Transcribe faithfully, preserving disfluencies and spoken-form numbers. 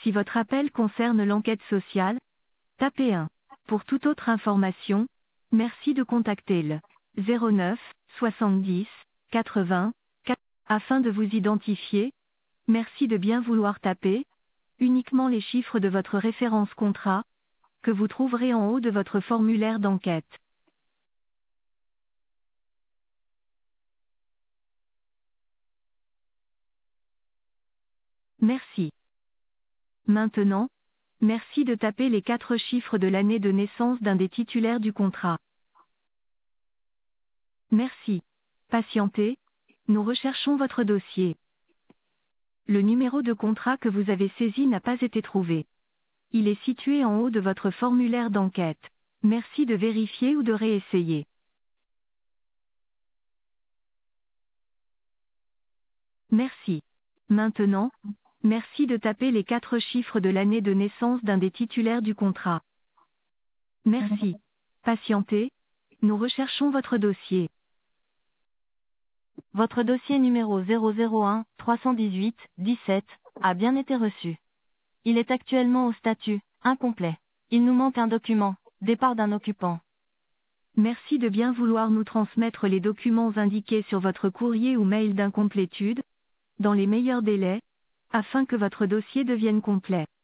Si votre appel concerne l'enquête sociale, tapez un. Pour toute autre information, merci de contacter le zéro neuf soixante-dix quatre-vingts quatre afin de vous identifier. Merci de bien vouloir taper uniquement les chiffres de votre référence contrat, que vous trouverez en haut de votre formulaire d'enquête. Merci. Maintenant, merci de taper les quatre chiffres de l'année de naissance d'un des titulaires du contrat. Merci. Patientez, nous recherchons votre dossier. Le numéro de contrat que vous avez saisi n'a pas été trouvé. Il est situé en haut de votre formulaire d'enquête. Merci de vérifier ou de réessayer. Merci. Maintenant, merci de taper les quatre chiffres de l'année de naissance d'un des titulaires du contrat. Merci. Patientez, nous recherchons votre dossier. Votre dossier numéro zéro zéro un trois cent dix-huit dix-sept a bien été reçu. Il est actuellement au statut incomplet. Il nous manque un document, départ d'un occupant. Merci de bien vouloir nous transmettre les documents indiqués sur votre courrier ou mail d'incomplétude, dans les meilleurs délais, afin que votre dossier devienne complet.